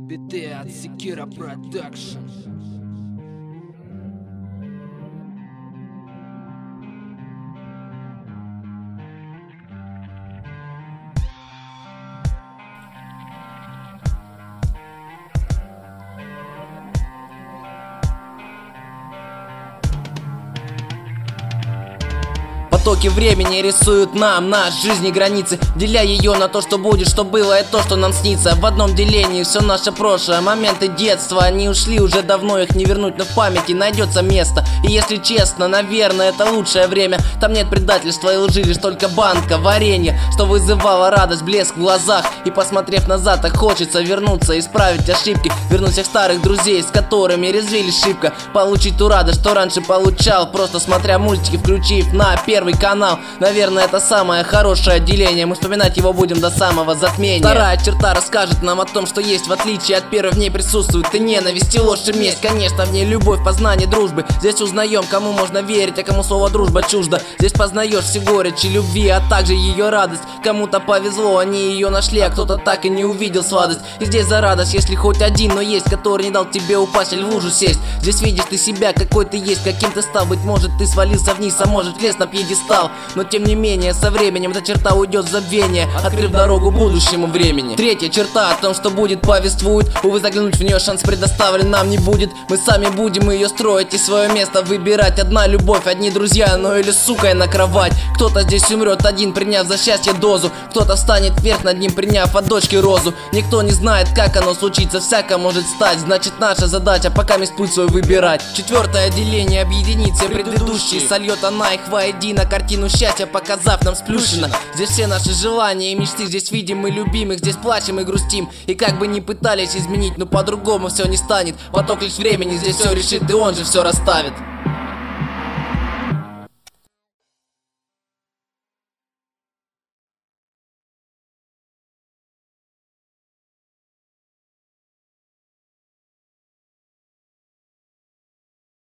Биты от Sekiro Production. Потоки времени рисуют нам наш жизни границы, деля ее на то, что будет, что было и то, что нам снится. В одном делении все наше прошлое, моменты детства. Они ушли уже давно, их не вернуть, но в памяти найдется место. И если честно, наверное, это лучшее время. Там нет предательства и лжи, лишь только банка варенья, что вызывало радость, блеск в глазах. И посмотрев назад, так хочется вернуться, исправить ошибки, вернуть всех старых друзей, с которыми резвились шибко. Получить ту радость, что раньше получал, просто смотря мультики, включив на Первый канал. Наверное, это самое хорошее отделение, мы вспоминать его будем до самого затмения. Вторая черта расскажет нам о том, что есть в отличие от первой. В ней присутствует и ненависть, и ложь, и месть. Конечно, в ней любовь, познание дружбы. Здесь узнаем, кому можно верить, а кому слово дружба чуждо. Здесь познаешь все горечи любви, а также ее радость. Кому-то повезло, они ее нашли, а кто-то так и не увидел сладость. И здесь за радость, если хоть один, но есть, который не дал тебе упасть или в лужу сесть. Здесь видишь ты себя, какой ты есть, каким ты стал. Быть может, ты свалился вниз, а может, влез на пьедестал. Но тем не менее, со временем эта черта уйдет в забвение, открыв дорогу будущему времени. Третья черта о том, что будет, повествует. Увы, заглянуть в нее шанс предоставлен нам не будет. Мы сами будем ее строить и свое место выбирать. Одна любовь, одни друзья, но или сукой на кровать. Кто-то здесь умрет один, приняв за счастье дозу. Кто-то встанет вверх над ним, приняв от дочки розу. Никто не знает, как оно случится, всяко может стать. Значит, наша задача пока месть путь свой выбирать. Четвертое отделение объединит все предыдущие. Сольет она их воедино, картину счастья показав нам сплющенно. Здесь все наши желания и мечты, здесь видим мы любимых, здесь плачем и грустим. И как бы ни пытались изменить, но по-другому все не станет. Поток лишь времени здесь все решит, и он же все расставит.